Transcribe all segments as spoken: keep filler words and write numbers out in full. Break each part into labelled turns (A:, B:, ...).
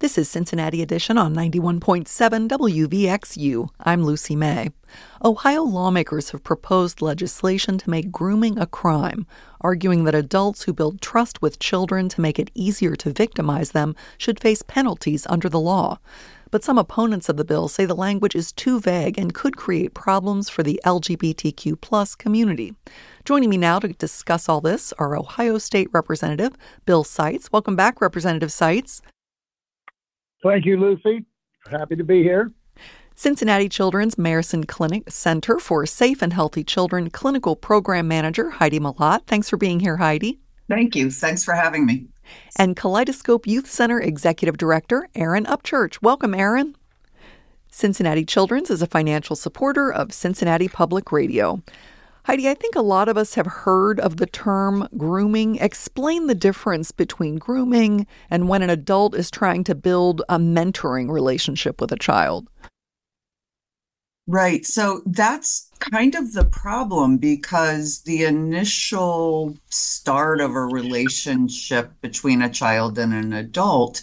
A: This is Cincinnati Edition on ninety-one point seven W V X U. I'm Lucy May. Ohio lawmakers have proposed legislation to make grooming a crime, arguing that adults who build trust with children to make it easier to victimize them should face penalties under the law. But some opponents of the bill say the language is too vague and could create problems for the L G B T Q plus community. Joining me now to discuss all this are Ohio State Representative Bill Seitz. Welcome back, Representative Seitz.
B: Thank you, Lucy. Happy to be here.
A: Cincinnati Children's Mayerson Clinic Center for Safe and Healthy Children Clinical Program Manager Heidi Malott. Thanks for being here, Heidi.
C: Thank you. Thanks for having me.
A: And Kaleidoscope Youth Center Executive Director Aaron Upchurch. Welcome, Aaron. Cincinnati Children's is a financial supporter of Cincinnati Public Radio. Heidi, I think a lot of us have heard of the term grooming. Explain the difference between grooming and when an adult is trying to build a mentoring relationship with a child.
C: Right. So that's kind of the problem, because the initial start of a relationship between a child and an adult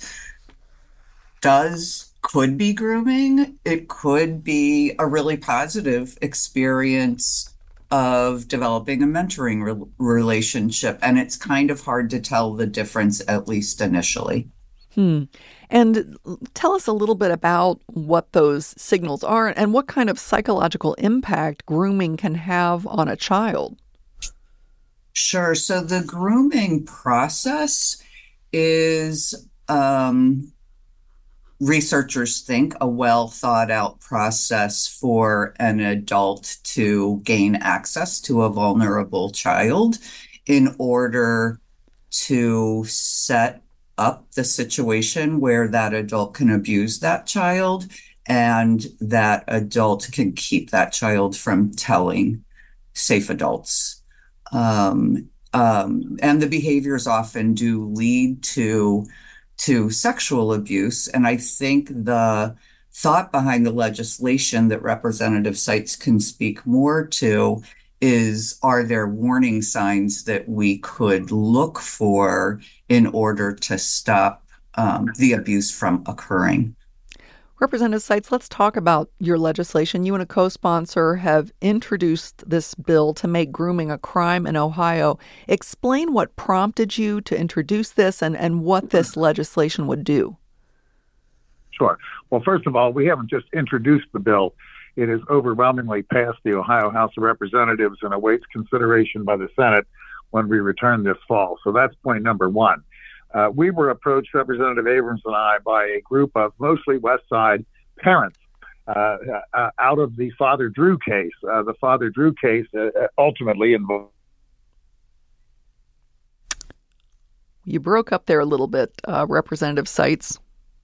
C: does could be grooming. It could be a really positive experience of developing a mentoring re- relationship. And it's kind of hard to tell the difference, at least initially.
A: Hmm. And tell us a little bit about what those signals are and what kind of psychological impact grooming can have on a child.
C: Sure. So the grooming process is, um, researchers think, a well thought out process for an adult to gain access to a vulnerable child in order to set up the situation where that adult can abuse that child and that adult can keep that child from telling safe adults. Um, um, and the behaviors often do lead to to sexual abuse. And I think the thought behind the legislation that Representative Seitz can speak more to is, are there warning signs that we could look for in order to stop um, the abuse from occurring?
A: Representative Seitz, let's talk about your legislation. You and a co-sponsor have introduced this bill to make grooming a crime in Ohio. Explain what prompted you to introduce this and, and what this legislation would do.
B: Sure. Well, first of all, we haven't just introduced the bill. It has overwhelmingly passed the Ohio House of Representatives and awaits consideration by the Senate when we return this fall. So that's point number one. Uh, we were approached, Representative Abrams and I, by a group of mostly West Side parents uh, uh, out of the Father Drew case. Uh, the Father Drew case uh, ultimately involved.
A: You broke up there a little bit, uh, Representative Seitz.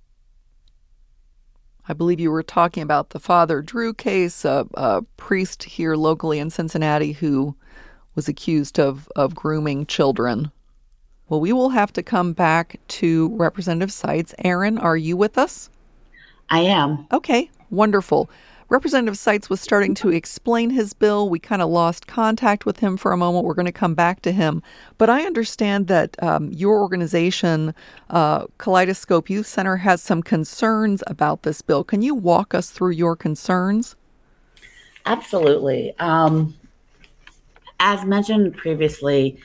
A: I believe you were talking about the Father Drew case, a, a priest here locally in Cincinnati who was accused of, of grooming children. Well, we will have to come back to Representative Seitz. Aaron, are you with us?
D: I am.
A: Okay, wonderful. Representative Seitz was starting to explain his bill. We kind of lost contact with him for a moment. We're going to come back to him. But I understand that um, your organization, uh, Kaleidoscope Youth Center, has some concerns about this bill. Can you walk us through your concerns?
D: Absolutely. Um, as mentioned previously,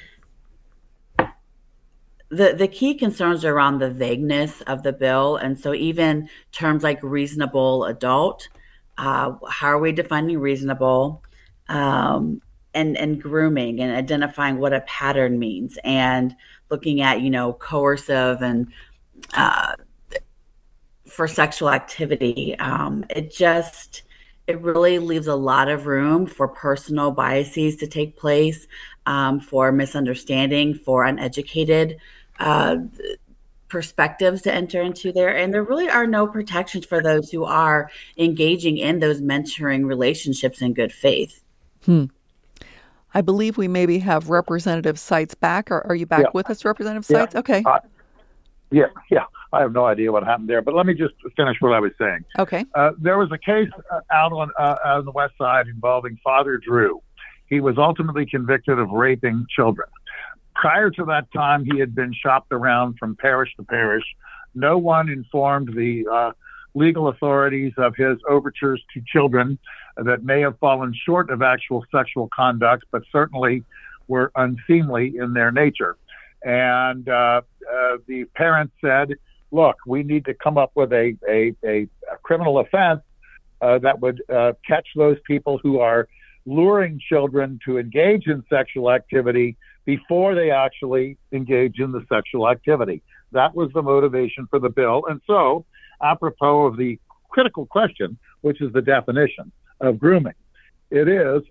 D: The the key concerns are around the vagueness of the bill. And so even terms like reasonable adult, uh, how are we defining reasonable, um, and, and grooming and identifying what a pattern means, and looking at, you know, coercive and uh, for sexual activity. Um, it just, it really leaves a lot of room for personal biases to take place, um, for misunderstanding, for uneducated Uh, perspectives to enter into there. And there really are no protections for those who are engaging in those mentoring relationships in good faith.
A: Hmm. I believe we maybe have Representative Seitz back. Are, are you back
B: Yeah.
A: with us, Representative
B: Yeah.
A: Seitz? Okay.
B: Uh, yeah, yeah. I have no idea what happened there, but let me just finish what I was saying.
A: Okay.
B: Uh, there was a case uh, out on uh, out on the West Side involving Father Drew. He was ultimately convicted of raping children. Prior to that time, he had been shopped around from parish to parish No one informed the uh, legal authorities of his overtures to children that may have fallen short of actual sexual conduct, but certainly were unseemly in their nature. And uh, uh, the parents said, look, we need to come up with a, a, a, a criminal offense uh, that would uh, catch those people who are luring children to engage in sexual activity before they actually engage in the sexual activity. That was the motivation for the bill. And so, apropos of the critical question, which is the definition of grooming, it is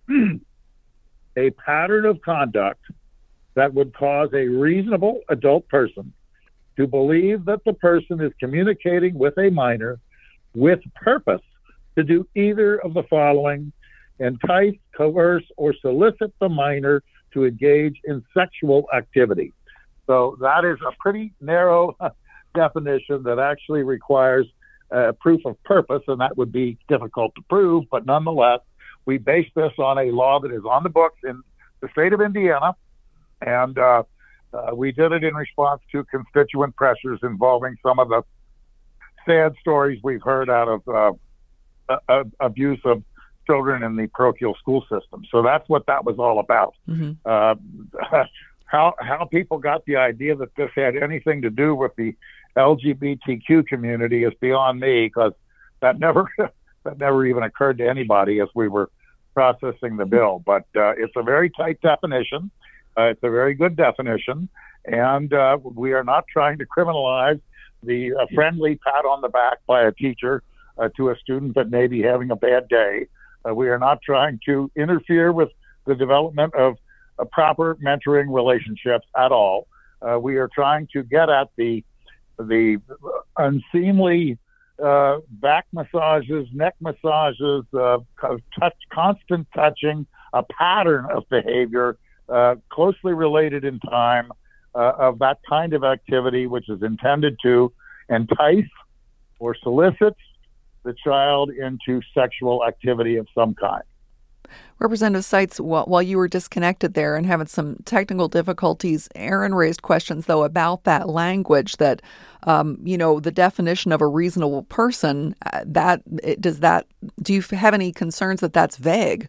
B: a pattern of conduct that would cause a reasonable adult person to believe that the person is communicating with a minor with purpose to do either of the following: entice, coerce, or solicit the minor to engage in sexual activity. So that is a pretty narrow definition that actually requires uh, proof of purpose, and that would be difficult to prove. But nonetheless, we base this on a law that is on the books in the state of Indiana, and uh, uh, we did it in response to constituent pressures involving some of the sad stories we've heard out of uh, uh, abuse of children in the parochial school system. So that's what that was all about. Mm-hmm. Uh, how how people got the idea that this had anything to do with the L G B T Q community is beyond me, because that never that never even occurred to anybody as we were processing the bill. But uh, it's a very tight definition. Uh, it's a very good definition, and uh, we are not trying to criminalize the uh, friendly pat on the back by a teacher uh, to a student that may be having a bad day. Uh, we are not trying to interfere with the development of uh, proper mentoring relationships at all. Uh, we are trying to get at the the unseemly uh, back massages, neck massages, uh, touch, constant touching, a pattern of behavior uh, closely related in time uh, of that kind of activity, which is intended to entice or solicit the child into sexual activity of some kind.
A: Representative Seitz, while, while you were disconnected there and having some technical difficulties, Aaron raised questions, though, about that language that, um, you know, the definition of a reasonable person, uh, that does that, do you have any concerns that that's vague?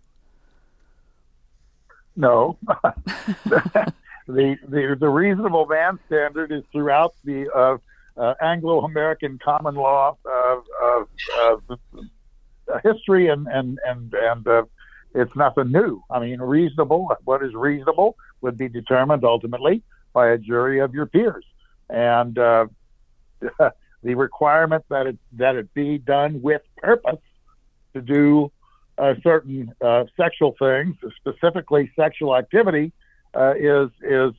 B: No. the, the, the reasonable man standard is throughout the uh, uh, Anglo-American common law uh, uh, uh, history, and, and, and, and uh, it's nothing new. I mean, reasonable, what is reasonable would be determined ultimately by a jury of your peers. And uh, the requirement that it, that it be done with purpose to do uh, certain uh, sexual things, specifically sexual activity, uh, is, is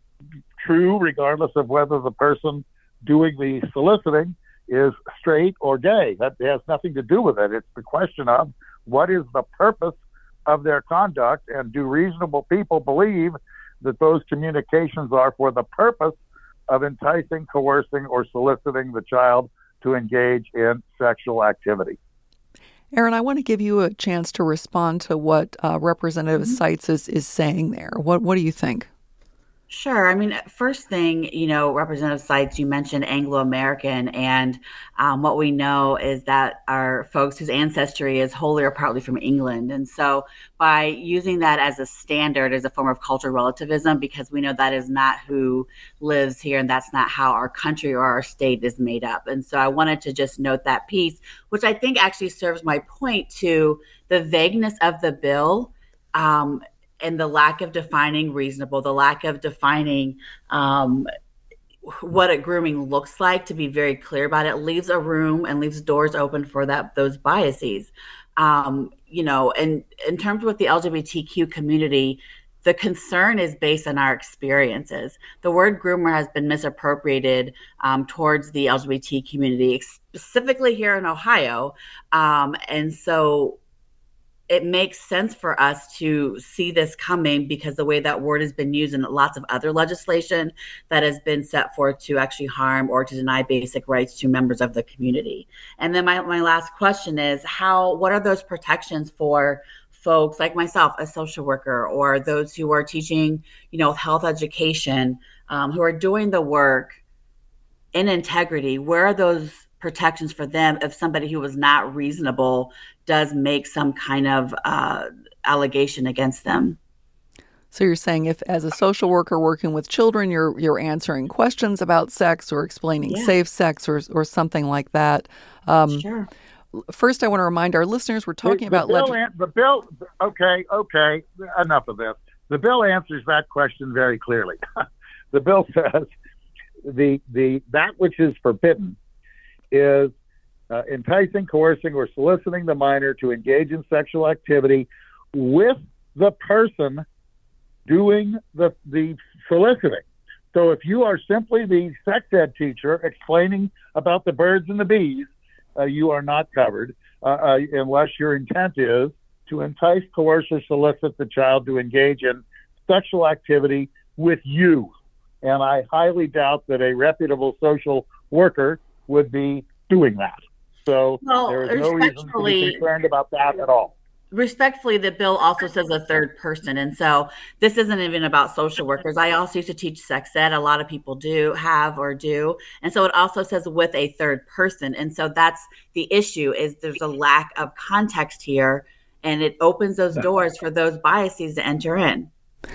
B: true regardless of whether the person doing the soliciting is straight or gay. That has nothing to do with it. It's the question of what is the purpose of their conduct, and do reasonable people believe that those communications are for the purpose of enticing, coercing, or soliciting the child to engage in sexual activity.
A: Aaron, I want to give you a chance to respond to what uh, Representative mm-hmm. Seitz is, is saying there. What what do you think?
D: Sure. I mean, first thing, you know, Representative Seitz, you mentioned Anglo-American, and um, what we know is that our folks whose ancestry is wholly or partly from England. And so by using that as a standard, as a form of cultural relativism, because we know that is not who lives here, and that's not how our country or our state is made up. And so I wanted to just note that piece, which I think actually serves my point to the vagueness of the bill, um, and the lack of defining reasonable, the lack of defining um, what a grooming looks like, to be very clear about it, leaves a room and leaves doors open for that those biases. Um, you know, and in terms with the L G B T Q community, the concern is based on our experiences. The word groomer has been misappropriated um, towards the L G B T community, specifically here in Ohio. Um, and so it makes sense for us to see this coming, because the way that word has been used in lots of other legislation that has been set forth to actually harm or to deny basic rights to members of the community. And then my, my last question is, how, what are those protections for folks like myself, a social worker, or those who are teaching, you know, health education, um, who are doing the work in integrity, where are those protections for them if somebody who was not reasonable does make some kind of uh, allegation against them?
A: So you're saying if, as a social worker working with children, you're you're answering questions about sex or explaining
D: Yeah.
A: safe sex or or something like that. Um,
D: Sure.
A: First, I want to remind our listeners we're talking
B: the,
A: about
B: the bill.
A: leg-
B: An- the bill. Okay, okay. Enough of this. The bill answers that question very clearly. The bill says the the that which is forbidden is uh, enticing, coercing, or soliciting the minor to engage in sexual activity with the person doing the the soliciting. So if you are simply the sex ed teacher explaining about the birds and the bees, uh, you are not covered uh, uh, unless your intent is to entice, coerce, or solicit the child to engage in sexual activity with you. And I highly doubt that a reputable social worker would be doing that. So
D: Well,
B: there is no reason to be
D: respectfully-
B: concerned about that at all.
D: Respectfully, the bill also says a third person. And so this isn't even about social workers. I also used to teach sex ed. A lot of people do have or do. And so it also says with a third person. And so that's the issue, is there's a lack of context here, and it opens those doors for those biases to enter in.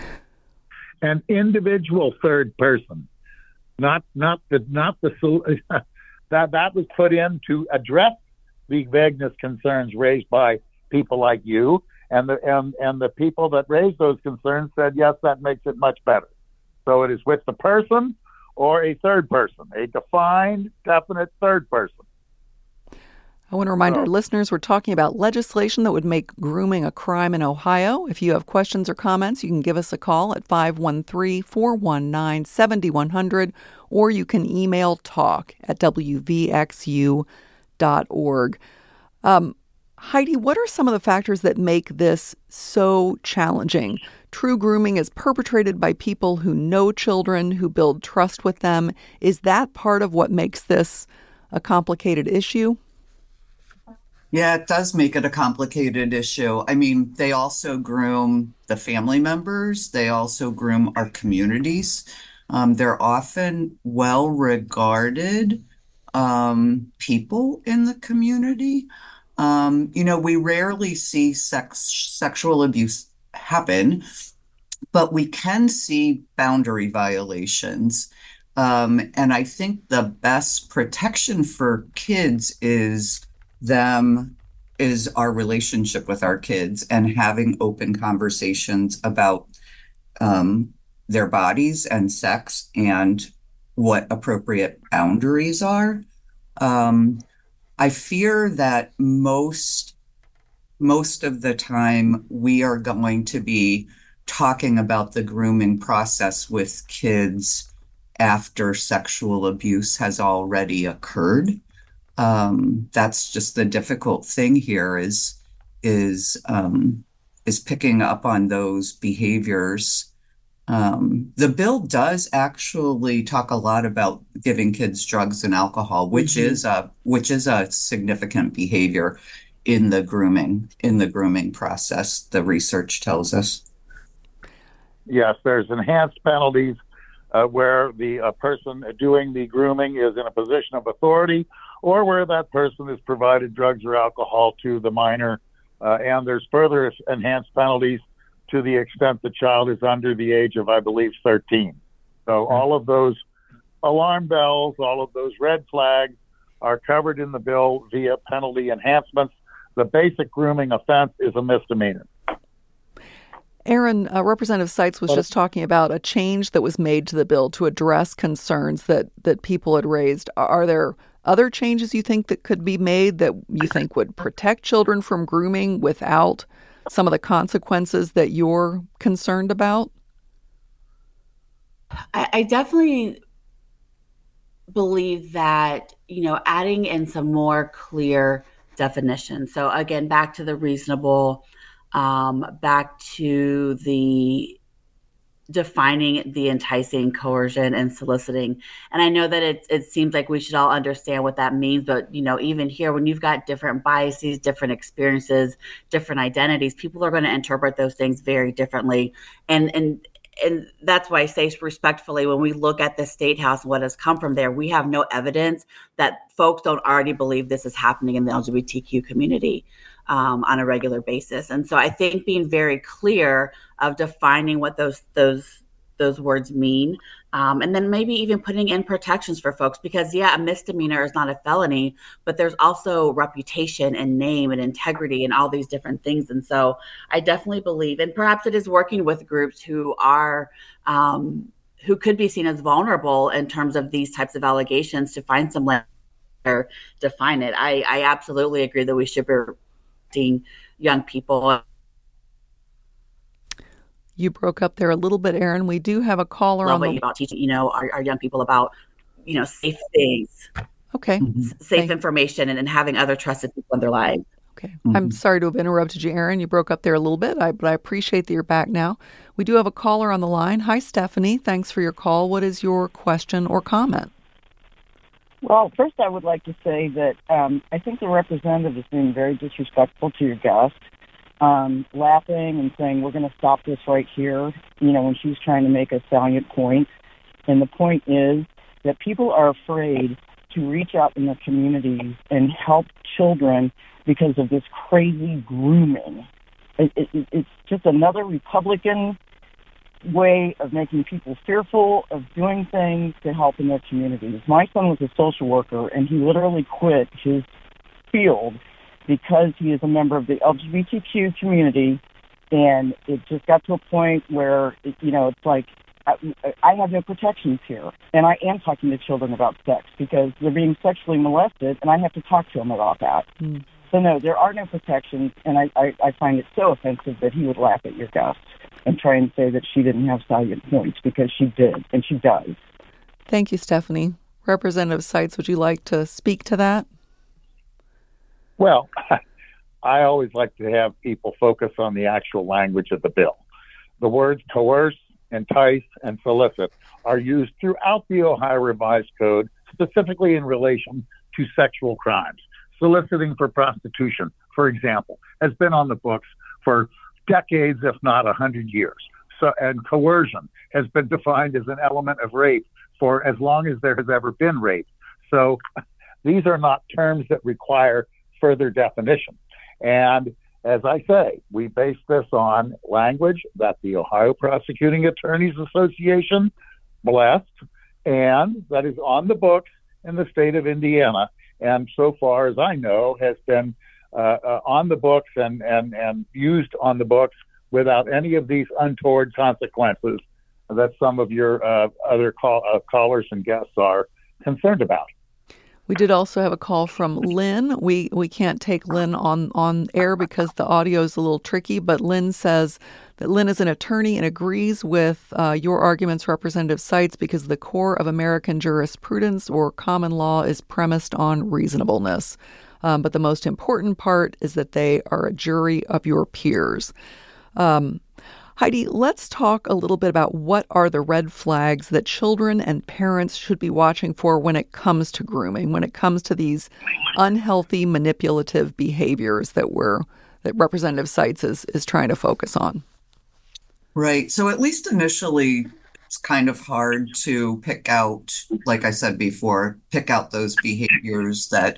B: An individual third person, not not the not the that that was put in to address the vagueness concerns raised by people like you, and the and and the people that raised those concerns said yes, that makes it much better. So it is with the person or a third person, a defined, definite third person.
A: I want to remind
B: Oh.
A: our listeners we're talking about legislation that would make grooming a crime in Ohio. If you have questions or comments, you can give us a call at five one three, four one nine, seven one zero zero, or you can email talk at w v x u dot org. Um, Heidi, what are some of the factors that make this so challenging? True grooming is perpetrated by people who know children, who build trust with them. Is that part of what makes this a complicated issue?
C: Yeah, it does make it a complicated issue. I mean, they also groom the family members. They also groom our communities. Um, they're often well-regarded um, people in the community. Um, you know, we rarely see sex sexual abuse happen, but we can see boundary violations. Um, and I think the best protection for kids is them is our relationship with our kids and having open conversations about um, their bodies and sex and what appropriate boundaries are. Um, I fear that most most of the time we are going to be talking about the grooming process with kids after sexual abuse has already occurred. Um, that's just the difficult thing here is is um, is picking up on those behaviors. Um, the bill does actually talk a lot about giving kids drugs and alcohol, which
D: Mhm.
C: is a which is a significant behavior in the grooming in the grooming process. The research tells us.
B: Yes, there's enhanced penalties uh, where the uh, person doing the grooming is in a position of authority, or where that person has provided drugs or alcohol to the minor. Uh, and there's further enhanced penalties to the extent the child is under the age of, I believe, thirteen. So all of those alarm bells, all of those red flags are covered in the bill via penalty enhancements. The basic grooming offense is a misdemeanor.
A: Aaron, uh, Representative Seitz was just talking about a change that was made to the bill to address concerns that, that people had raised. Are there other changes you think that could be made that you think would protect children from grooming without some of the consequences that you're concerned about?
D: I, I definitely believe that, you know, adding in some more clear definitions. So again, back to the reasonable, um, back to the defining the enticing, coercion, and soliciting. And I know that it it seems like we should all understand what that means, but you know, even here, when you've got different biases, different experiences, different identities, people are going to interpret those things very differently. And and and that's why I say respectfully, when we look at the State House and what has come from there, we have no evidence that folks don't already believe this is happening in the L G B T Q community um, on a regular basis. And so I think being very clear of defining what those those those words mean, um, and then maybe even putting in protections for folks, because yeah, a misdemeanor is not a felony, but there's also reputation and name and integrity and all these different things. And so I definitely believe, and perhaps it is working with groups who are um, who could be seen as vulnerable in terms of these types of allegations, to find some way to define it. I, I absolutely agree that we should be seeing young people.
A: You broke up there a little bit, Erin. We do have a caller
D: Love
A: on
D: what
A: the...
D: you about teaching, you know, our, our young people about, you know, safe things.
A: Okay.
C: Mhm.
D: Safe
A: Thank-
D: information and, and having other trusted people in their lives.
A: Okay.
C: Mhm.
A: I'm sorry to have interrupted you, Erin. You broke up there a little bit, I, but I appreciate that you're back now. We do have a caller on the line. Hi, Stephanie. Thanks for your call. What is your question or comment?
E: Well, first I would like to say that um, I think the representative is being very disrespectful to your guest, um, laughing and saying, we're going to stop this right here, you know, when she's trying to make a salient point. And the point is that people are afraid to reach out in their communities and help children because of this crazy grooming. It, it, it's just another Republican way of making people fearful of doing things to help in their communities. My son was a social worker, and he literally quit his field because he is a member of the L G B T Q community, and it just got to a point where, you know, it's like, I, I have no protections here, and I am talking to children about sex because they're being sexually molested, and I have to talk to them about that.
A: Mm.
E: So, no, there are no protections, and I, I, I find it so offensive that he would laugh at your guest and try and say that she didn't have salient points, because she did, and she does.
A: Thank you, Stephanie. Representative Seitz, would you like to speak to that?
B: Well, I always like to have people focus on the actual language of the bill. The words coerce, entice, and solicit are used throughout the Ohio Revised Code, specifically in relation to sexual crimes. Soliciting for prostitution, for example, has been on the books for decades, if not a hundred years. So, and coercion has been defined as an element of rape for as long as there has ever been rape. So these are not terms that require further definition. And as I say, we base this on language that the Ohio Prosecuting Attorneys Association blessed, and that is on the books in the state of Indiana. And so far as I know, has been uh, uh, on the books and, and, and used on the books without any of these untoward consequences that some of your uh, other call, uh, callers and guests are concerned about.
A: We did also have a call from Lynn. We we can't take Lynn on, on air because the audio is a little tricky, but Lynn says that Lynn is an attorney and agrees with uh, your arguments, Representative Seitz, because the core of American jurisprudence or common law is premised on reasonableness. Um, but the most important part is that they are a jury of your peers. Um, Heidi, let's talk a little bit about what are the red flags that children and parents should be watching for when it comes to grooming, when it comes to these unhealthy, manipulative behaviors that we're that Representative Seitz is, is trying to focus on.
C: Right. So at least initially, it's kind of hard to pick out, like I said before, pick out those behaviors that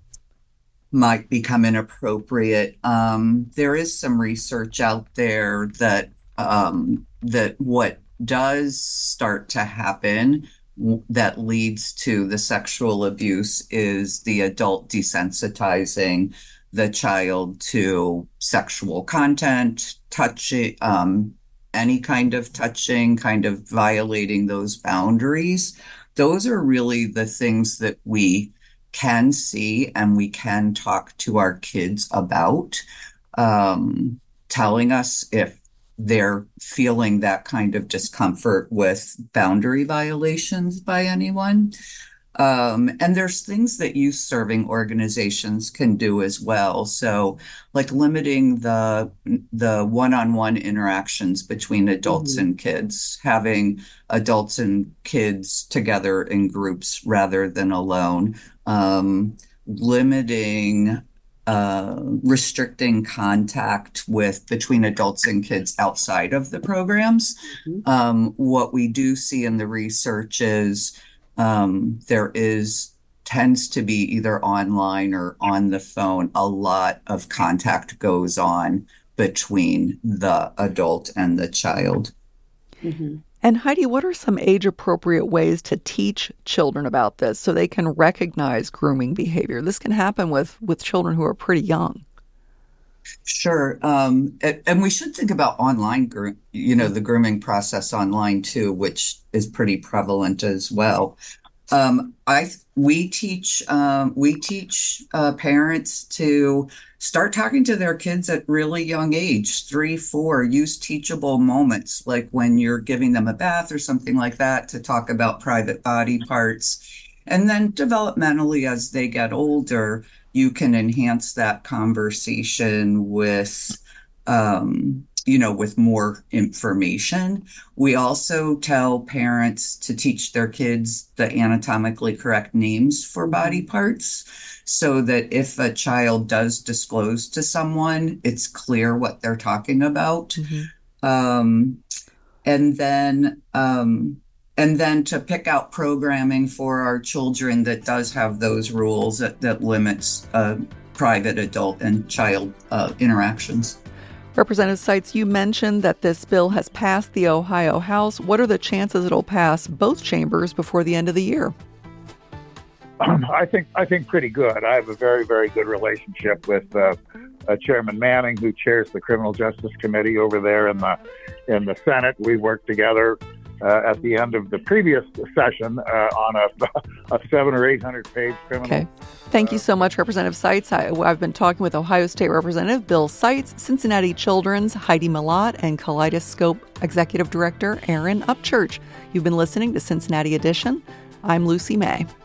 C: might become inappropriate. Um, there is some research out there that um, that what does start to happen w- that leads to the sexual abuse is the adult desensitizing the child to sexual content, touching, um, any kind of touching, kind of violating those boundaries. Those are really the things that we can see and we can talk to our kids about, um, telling us if they're feeling that kind of discomfort with boundary violations by anyone. Um, and there's things that youth serving organizations can do as well. So like limiting the the one-on-one interactions between adults
E: Mhm.
C: and kids, having adults and kids together in groups rather than alone, um, limiting uh, restricting contact with between adults and kids outside of the programs. Mm-hmm. Um, what we do see in the research is um, there is tends to be either online or on the phone. A lot of contact goes on between the adult and the child.
A: Mm-hmm. And Heidi, what are some age-appropriate ways to teach children about this so they can recognize grooming behavior? This can happen with, with children who are pretty young.
C: Sure. Um, and, and we should think about online, gro- you know, the grooming process online too, which is pretty prevalent as well. Um, I we teach um, we teach uh, parents to start talking to their kids at really young age, three, four. Use teachable moments, like when you're giving them a bath or something like that, to talk about private body parts. And then developmentally, as they get older, you can enhance that conversation with, um, you know, with more information. We also tell parents to teach their kids the anatomically correct names for body parts, so that if a child does disclose to someone, it's clear what they're talking about. Mm-hmm. Um, and then, um, and then to pick out programming for our children that does have those rules that, that limits uh, private adult and child uh, interactions.
A: Representative Seitz, you mentioned that this bill has passed the Ohio House. What are the chances it'll pass both chambers before the end of the year?
B: Um, I think I think pretty good. I have a very, very good relationship with uh, uh, Chairman Manning, who chairs the Criminal Justice Committee over there in the in the Senate. We worked together uh, at the end of the previous session uh, on a, a seven or eight hundred page criminal.
A: Okay. Thank you so much, Representative Seitz. I, I've been talking with Ohio State Representative Bill Seitz, Cincinnati Children's Heidi Malott, and Kaleidoscope Executive Director Aaron Upchurch. You've been listening to Cincinnati Edition. I'm Lucy May.